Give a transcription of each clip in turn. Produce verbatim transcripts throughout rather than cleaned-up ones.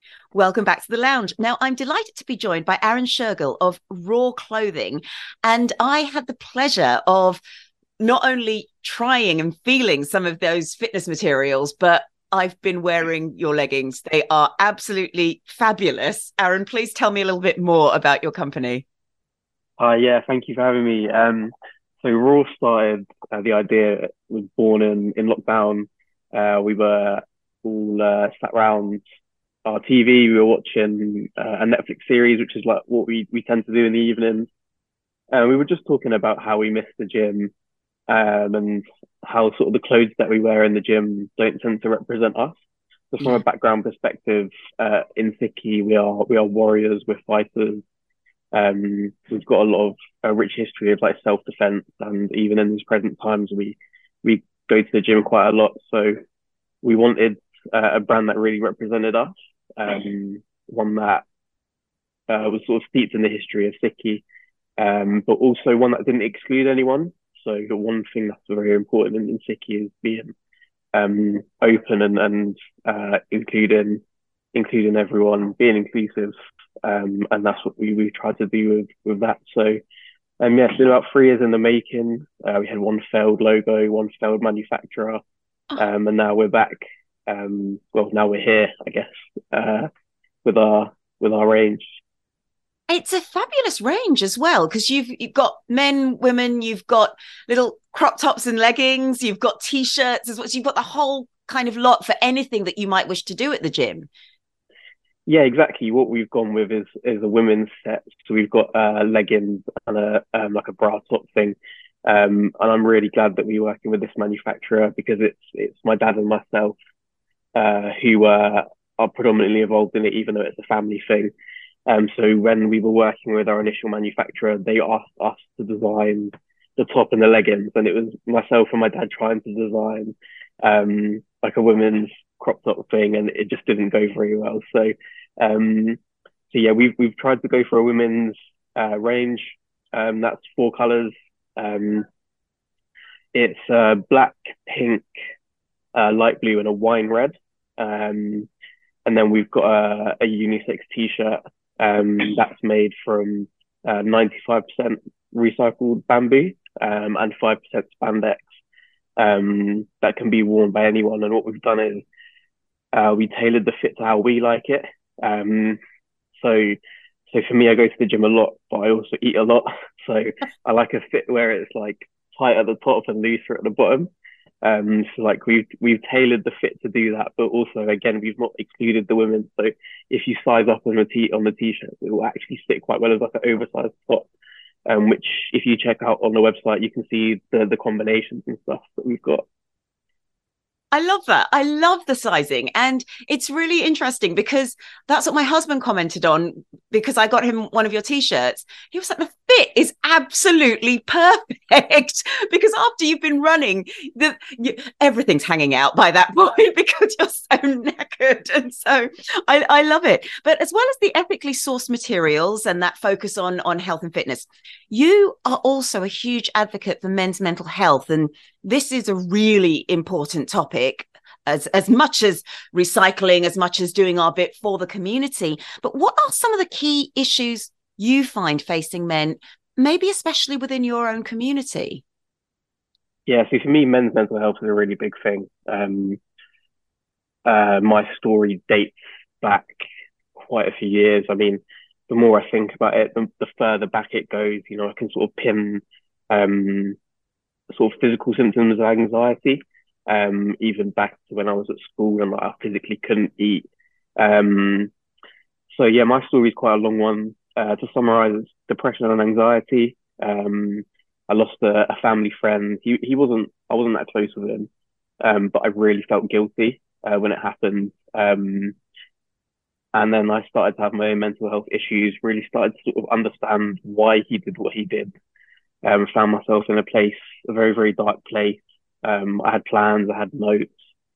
Welcome back to the lounge. Now, I'm delighted to be joined by Aaron Shergill of Raw Clothing. And I had the pleasure of not only trying and feeling some of those fitness materials, but I've been wearing your leggings. They are absolutely fabulous. Aaron, please tell me a little bit more about your company. Hi, yeah, thank you for having me. Um, so Raw started, uh, the idea was born in, in lockdown. Uh, we were all uh, sat around our T V. We were watching uh, a Netflix series, which is like what we, we tend to do in the evenings. And we were just talking about how we miss the gym, um, and how sort of the clothes that we wear in the gym don't tend to represent us. So from a Yeah. background perspective, uh, in Siki, we are we are warriors, we're fighters. Um, we've got a lot of a rich history of like self-defense, and even in these present times, we we go to the gym quite a lot. So we wanted uh, a brand that really represented us, um, one that uh, was sort of steeped in the history of Siki, um, but also one that didn't exclude anyone. So the one thing that's very important in, in Siki is being um, open and and uh, including including everyone, being inclusive, um, and that's what we we tried to do with with that. So um, yeah, it's been about three years in the making. Uh, we had one failed logo, one failed manufacturer, Oh, um, and now we're back. Um, well, now we're here, I guess, uh, with our with our range. it's a fabulous range as well, because you've you've got men, women, you've got little crop tops and leggings, you've got t-shirts as well. So you've got the whole kind of lot for anything that you might wish to do at the gym. Yeah, exactly. What we've gone with is is a women's set. So we've got uh, leggings and a um, like a bra top thing. Um, and I'm really glad that we're working with this manufacturer because it's it's my dad and myself uh, who uh, are predominantly involved in it, even though it's a family thing. Um, so when we were working with our initial manufacturer, they asked us to design the top and the leggings, and it was myself and my dad trying to design um, like a women's crop top thing, and it just didn't go very well. So, um, so yeah, we've we've tried to go for a women's uh, range. Um, that's four colors. Um, it's uh, black, pink, uh, light blue, and a wine red. Um, and then we've got a, a unisex t-shirt um, that's made from uh, ninety-five percent recycled bamboo um, and five percent spandex um, that can be worn by anyone. And what we've done is uh, we tailored the fit to how we like it. Um, so, so for me, I go to the gym a lot, but I also eat a lot. So I like a fit where it's like tight at the top and looser at the bottom. Um, so like we've we've tailored the fit to do that, but also again we've not excluded the women. So if you size up on the t on the t-shirt, it will actually sit quite well as like an oversized top. Um, which if you check out on the website, you can see the the combinations and stuff that we've got. I love that. I love the sizing. And it's really interesting because that's what my husband commented on because I got him one of your t-shirts. He was like, the fit is absolutely perfect because after you've been running, the you, everything's hanging out by that point because you're so knackered. And so I, I love it. But as well as the ethically sourced materials and that focus on, on health and fitness, you are also a huge advocate for men's mental health. And this is a really important topic as, as much as recycling, as much as doing our bit for the community. But what are some of the key issues you find facing men, maybe especially within your own community? Yeah, so for me, men's mental health is a really big thing. Um, uh, my story dates back quite a few years. I mean, the more I think about it, the, the further back it goes. You know, I can sort of pin um, sort of physical symptoms of anxiety, um, even back to when I was at school and like, I physically couldn't eat. Um, so yeah, my story is quite a long one. Uh, to summarize, it's depression and anxiety. Um, I lost a, a family friend. He he wasn't I wasn't that close with him, um, but I really felt guilty uh, when it happened. Um, and then I started to have my own mental health issues. Really started to sort of understand why he did what he did. Um, found myself in a place, a very very dark place. Um, I had plans, I had notes.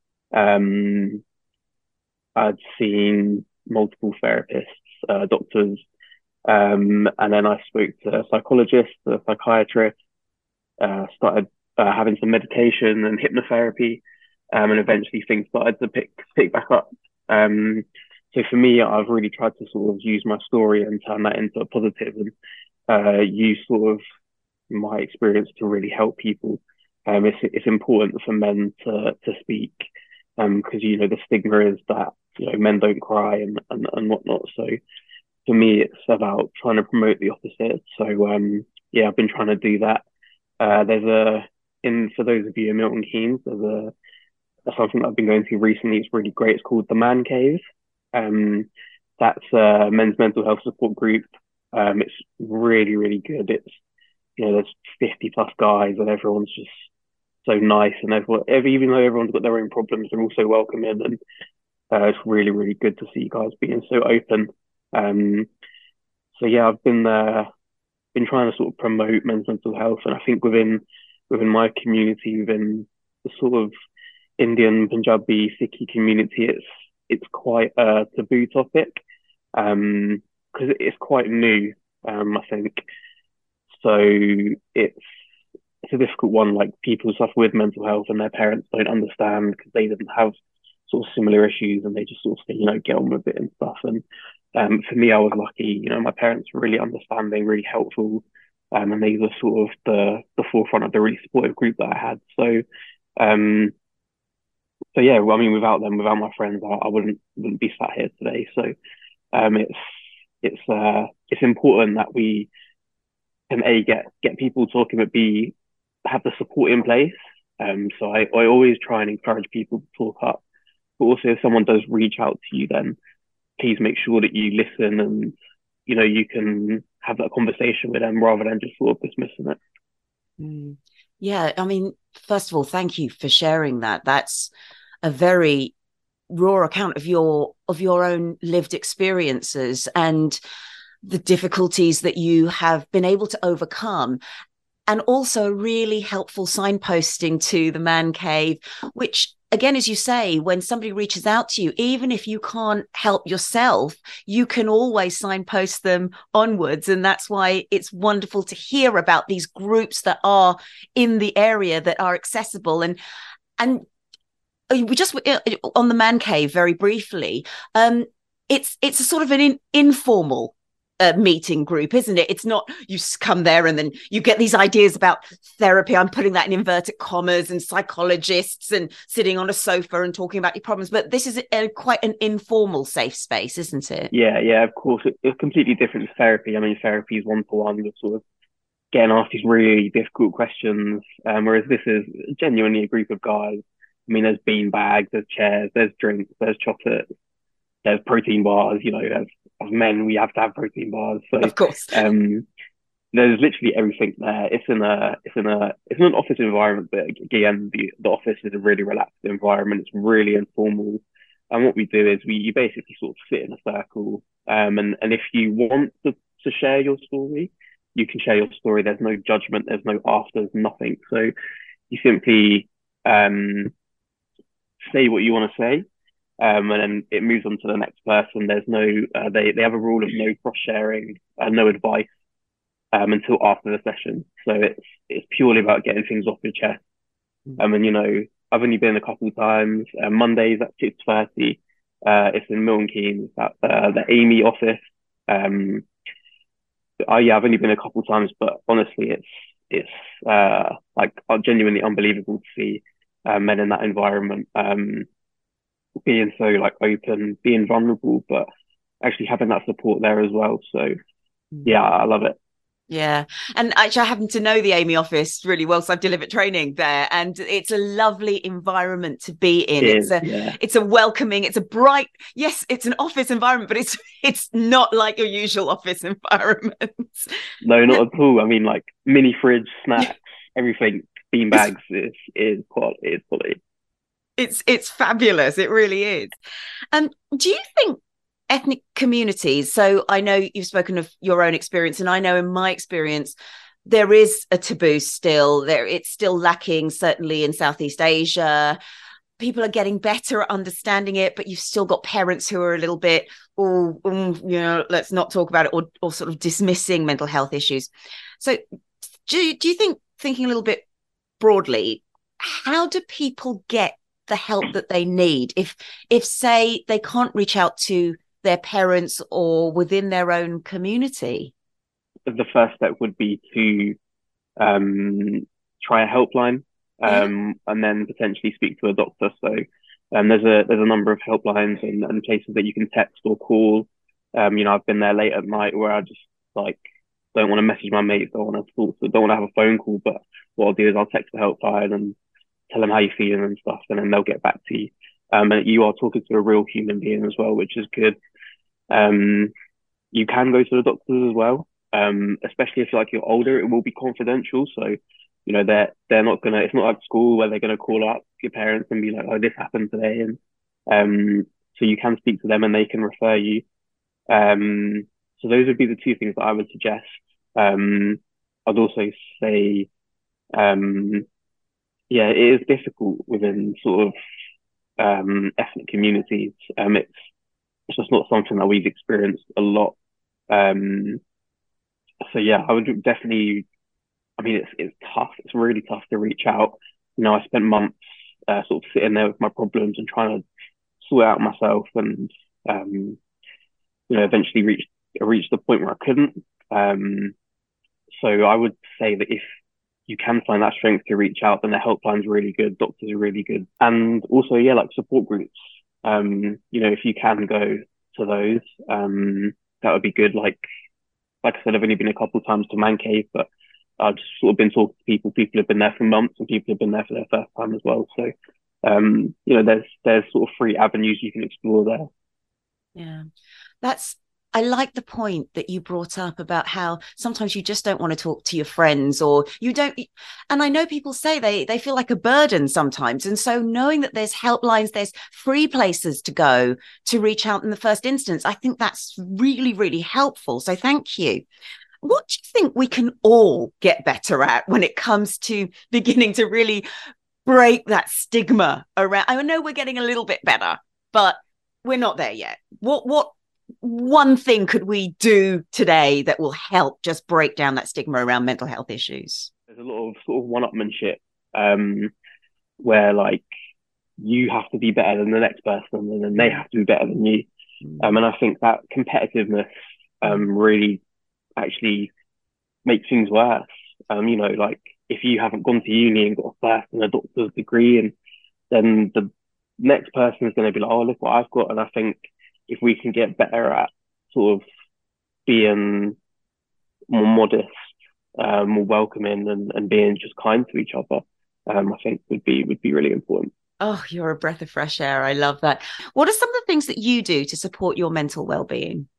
Um, I'd seen multiple therapists, uh, doctors, um, and then I spoke to a psychologist, a psychiatrist, uh, started uh, having some meditation and hypnotherapy, um, and eventually things started to pick pick back up. Um, so for me, I've really tried to sort of use my story and turn that into a positive and uh, use sort of my experience to really help people. Um, it's it's important for men to to speak, um, because you know the stigma is that you know men don't cry and and, and whatnot. So for me, it's about trying to promote the opposite. So um, yeah, I've been trying to do that. Uh, there's a in for those of you in Milton Keynes, there's a, a something that I've been going to recently. It's really great. It's called the Man Cave. Um, that's a men's mental health support group. Um, it's really really good. It's you know there's fifty plus guys and everyone's just so nice and everyone, every, even though everyone's got their own problems, they're also welcoming and uh, it's really really good to see guys being so open. Um, so yeah, I've been uh, been trying to sort of promote men's mental health, and I think within within my community, within the sort of Indian, Punjabi, Sikhi community, it's it's quite a taboo topic um, because it's quite new. Um, I think so. It's it's a difficult one. Like people suffer with mental health, and their parents don't understand because they didn't have sort of similar issues, and they just sort of say, you know, get on with it and stuff. And um, for me, I was lucky. You know, my parents were really understanding, really helpful, um, and they were sort of the the forefront of the really supportive group that I had. So, um, so yeah, well, I mean, without them, without my friends, I, I wouldn't wouldn't be sat here today. So, um, it's it's uh it's important that we can a get get people talking, but b have the support in place. Um, so I I always try and encourage people to talk up, but also if someone does reach out to you, then please make sure that you listen and you know you can have that conversation with them rather than just sort of dismissing it. Mm. Yeah, I mean, first of all, thank you for sharing that. That's a very raw account of your of your own lived experiences and the difficulties that you have been able to overcome, and also really helpful signposting to the Man Cave, which again, as you say, when somebody reaches out to you, even if you can't help yourself, you can always signpost them onwards. And that's why it's wonderful to hear about these groups that are in the area that are accessible. And and we just on the Man Cave very briefly, um, it's it's a sort of an in, informal a meeting group, isn't it? It's not you come there and then you get these ideas about therapy. I'm putting that in inverted commas, and psychologists and sitting on a sofa and talking about your problems. But this is a, quite an informal, safe space, isn't it? Yeah, yeah, of course. It, it's completely different to therapy. I mean, therapy is one to one, with sort of getting asked these really difficult questions, um, whereas this is genuinely a group of guys. I mean, there's bean bags, there's chairs, there's drinks, there's chocolates, there's protein bars. You know, as, as men, we have to have protein bars. So, of course, um, there's literally everything there. It's in a, it's in a, it's in an office environment, but again, the, the office is a really relaxed environment. It's really informal, and what we do is we you basically sort of sit in a circle, um, and and if you want to to share your story, you can share your story. There's no judgment. There's no afters. Nothing. So you simply um say what you want to say, um, and then it moves on to the next person. There's no, uh, they they have a rule of no cross sharing, uh, no advice, um, until after the session. So it's it's purely about getting things off your chest. Um, and you know, I've only been a couple of times. Uh, Mondays at six thirty. Uh, it's in Milton Keynes at uh, the Amy office. Um, I, yeah, I've only been a couple of times, but honestly, it's it's uh like genuinely unbelievable to see uh, men in that environment, um, being so like open, being vulnerable, but actually having that support there as well. So yeah, I love it. Yeah. And actually, I happen to know the Amy office really well, so I've delivered training there, and it's a lovely environment to be in. It it's is, a yeah. it's a welcoming, it's a bright, yes, it's an office environment, but it's it's not like your usual office environment. No, not at all. I mean, like mini fridge, snacks, everything, bean bags is is quality. It's quality. It's it's fabulous. It really is. And um, do you think ethnic communities, so I know you've spoken of your own experience, and I know in my experience there is a taboo still there, it's still lacking, certainly in Southeast Asia. People are getting better at understanding it, but you've still got parents who are a little bit, oh, um, you know, let's not talk about it, or, or sort of dismissing mental health issues. So do, do you think, thinking a little bit broadly, how do people get the help that they need? If, if say, they can't reach out to their parents or within their own community? The first step would be to um, try a helpline, Yeah. um, and then potentially speak to a doctor. So um, there's a there's a number of helplines and, and places that you can text or call. Um, you know, I've been there late at night where I just like don't want to message my mates, don't want to talk, to, don't want to have a phone call. But what I'll do is I'll text the helpline and tell them how you're feeling and stuff, and then they'll get back to you. Um, and you are talking to a real human being as well, which is good. Um, you can go to the doctors as well, um, especially if like you're older. It will be confidential, so you know they're they're not gonna. It's not like school where they're gonna call up your parents and be like, "Oh, this happened today," and um, so you can speak to them and they can refer you. Um, so those would be the two things that I would suggest. Um, I'd also say, um, yeah, it is difficult within sort of um, ethnic communities. Um, it's it's just not something that we've experienced a lot. Um, so yeah, I would definitely. I mean, it's it's tough. It's really tough to reach out. You know, I spent months uh, sort of sitting there with my problems and trying to sort it out myself, and um, you know, eventually reached reached the point where I couldn't. Um, so I would say that if you can find that strength to reach out, then the helpline's really good, doctors are really good, and also yeah, like support groups. Um, you know, if you can go to those, um, that would be good. Like like I said, I've only been a couple of times to Man Cave, but I've just sort of been talking to people. People have been there for months, and people have been there for their first time as well. So, um, you know, there's there's sort of three avenues you can explore there. Yeah. That's, I like the point that you brought up about how sometimes you just don't want to talk to your friends, or you don't. And I know people say they they feel like a burden sometimes. And so knowing that there's helplines, there's free places to go to reach out in the first instance, I think that's really, really helpful. So thank you. What do you think we can all get better at when it comes to beginning to really break that stigma around? I know we're getting a little bit better, but we're not there yet. What what one thing could we do today that will help just break down that stigma around mental health issues? There's a lot of sort of one-upmanship, um, where like you have to be better than the next person, and then they have to be better than you. Um, and I think that competitiveness um, really actually makes things worse. Um, you know, like if you haven't gone to uni and got a first and a doctor's degree, and then the next person is going to be like, oh, look what I've got. And I think if we can get better at sort of being more modest, uh, more welcoming, and, and being just kind to each other, um, I think would be would be really important. Oh, you're a breath of fresh air. I love that. What are some of the things that you do to support your mental well-being?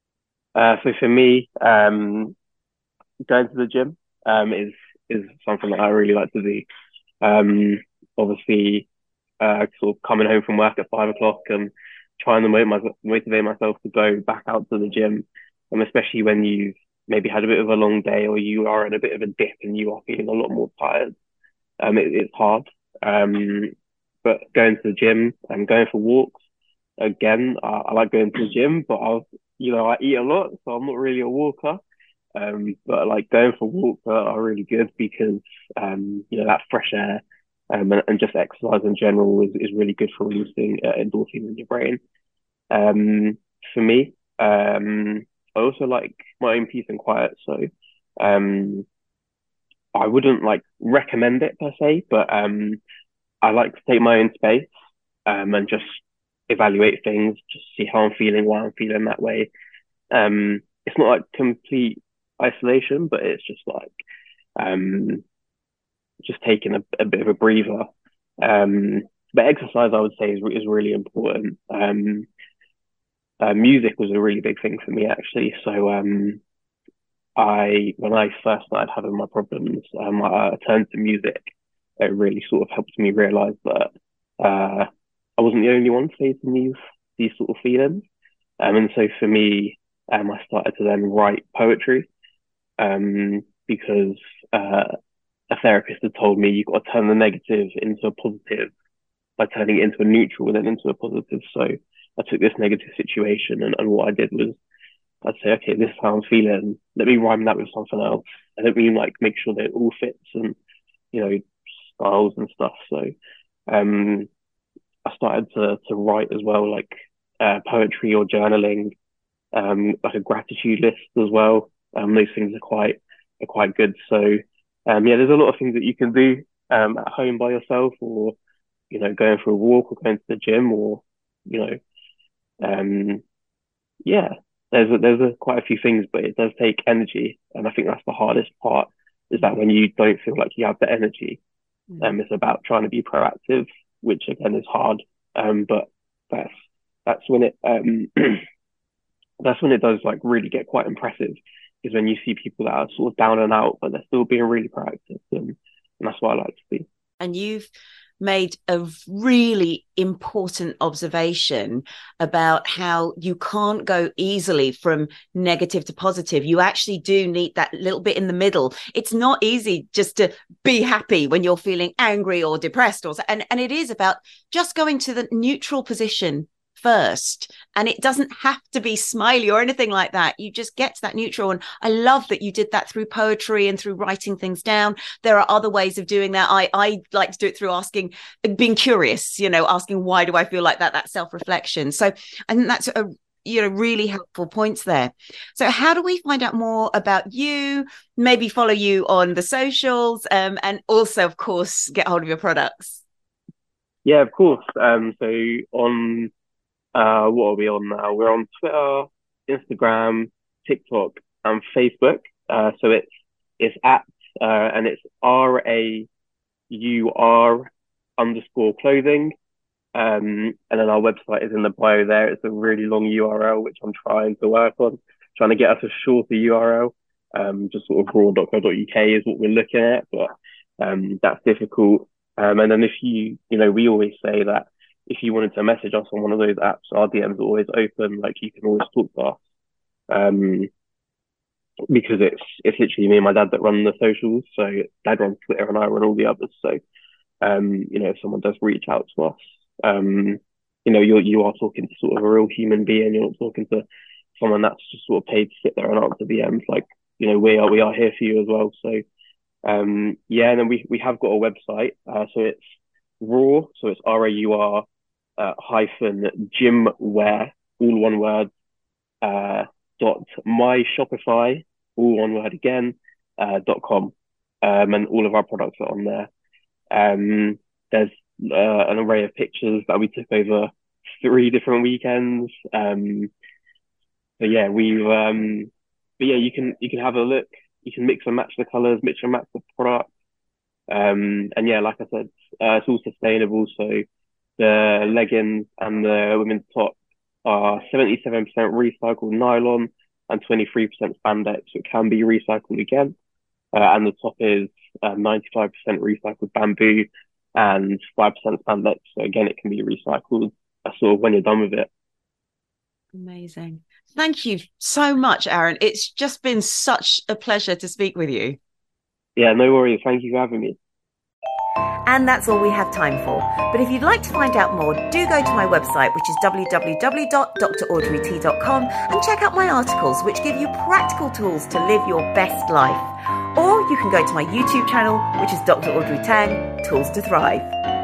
Uh, so for me, um, going to the gym um, is is something that I really like to do. Um, obviously, uh, sort of coming home from work at five o'clock and trying to motivate, my, motivate myself to go back out to the gym, and especially when you've maybe had a bit of a long day or you are in a bit of a dip and you are feeling a lot more tired. Um, it, it's hard. Um, but going to the gym and going for walks, again, I, I like going to the gym, but I'll, you know, I eat a lot, so I'm not really a walker. Um, but like going for walks are, are really good because um, you know, that fresh air um, and, and just exercise in general is, is really good for releasing uh, endorphins in your brain. Um, for me, um, I also like my own peace and quiet. So um, I wouldn't like recommend it per se, but um, I like to take my own space um, and just evaluate things, just see how I'm feeling, why I'm feeling that way. Um, it's not like complete isolation, but it's just like um, just taking a, a bit of a breather. Um, but exercise, I would say, is is really important. Um, uh, music was a really big thing for me actually. So um, I when I first started having my problems, um, I, I turned to music. It really sort of helped me realize that uh, I wasn't the only one facing these these sort of feelings. Um, and so for me, um, I started to then write poetry um, because uh, a therapist had told me you've got to turn the negative into a positive by turning it into a neutral and then into a positive. So I took this negative situation and, and what I did was I'd say, okay, this is how I'm feeling. Let me rhyme that with something else. I don't mean like make sure that it all fits and, you know, styles and stuff. So, um, I started to to write as well, like uh, poetry or journaling, um, like a gratitude list as well. Um, those things are quite are quite good. So um, yeah, there's a lot of things that you can do um, at home by yourself, or you know, going for a walk, or going to the gym, or you know, um, yeah, there's a, there's a, quite a few things, but it does take energy, and I think that's the hardest part. Is that when you don't feel like you have the energy, um, it's about trying to be proactive, which again is hard. Um, but that's that's when it um that's when it does like really get quite impressive, is when you see people that are sort of down and out, but they're still being really proactive, and, and that's what I like to see. And you've made a really important observation about how you can't go easily from negative to positive. You actually do need that little bit in the middle. It's not easy just to be happy when you're feeling angry or depressed, or and and it is about just going to the neutral position first, and it doesn't have to be smiley or anything like that. You just get to that neutral, and I love that you did that through poetry and through writing things down. There are other ways of doing that. I I like to do it through asking, being curious, you know, asking why do I feel like that, that self-reflection. So I think that's a you know really helpful points there. So how do we find out more about you, maybe follow you on the socials, um, and also of course get hold of your products? Yeah, of course. Um, so on Uh, what are we on now? We're on Twitter, Instagram, TikTok, and Facebook. Uh, so it's it's at uh, and it's R A U R underscore clothing. Um, and then our website is in the bio there. It's a really long U R L, which I'm trying to work on, trying to get us a shorter U R L. Um, just sort of raw dot co dot U K is what we're looking at, but um, that's difficult. Um, and then if you, you know, we always say that if you wanted to message us on one of those apps, our D Ms are always open. Like you can always talk to us, um, because it's it's literally me and my dad that run the socials. So Dad runs Twitter and I run all the others. So um, you know, if someone does reach out to us, um, you know, you're you are talking to sort of a real human being. You're not talking to someone that's just sort of paid to sit there and answer D Ms. Like, you know, we are we are here for you as well. So um, yeah, and then we we have got a website. Uh, so it's Raw. So it's R A U R. Uh, hyphen gymwear, all one word, uh, dot my Shopify, all one word again, uh, dot com. Um, and all of our products are on there. Um, there's uh, an array of pictures that we took over three different weekends. Um, so yeah, we've, um, but yeah, you can, you can have a look, you can mix and match the colors, mix and match the product. Um, and yeah, like I said, uh, it's all sustainable. So the leggings and the women's top are seventy-seven percent recycled nylon and twenty-three percent spandex, so it can be recycled again. Uh, and the top is uh, ninety-five percent recycled bamboo and five percent spandex, so again, it can be recycled uh, sort of when you're done with it. Amazing. Thank you so much, Aaron. It's just been such a pleasure to speak with you. Yeah, no worries. Thank you for having me. And that's all we have time for. But if you'd like to find out more, do go to my website, which is w w w dot d r audrey t dot com, and check out my articles, which give you practical tools to live your best life. Or you can go to my YouTube channel, which is Doctor Audrey Tang, Tools to Thrive.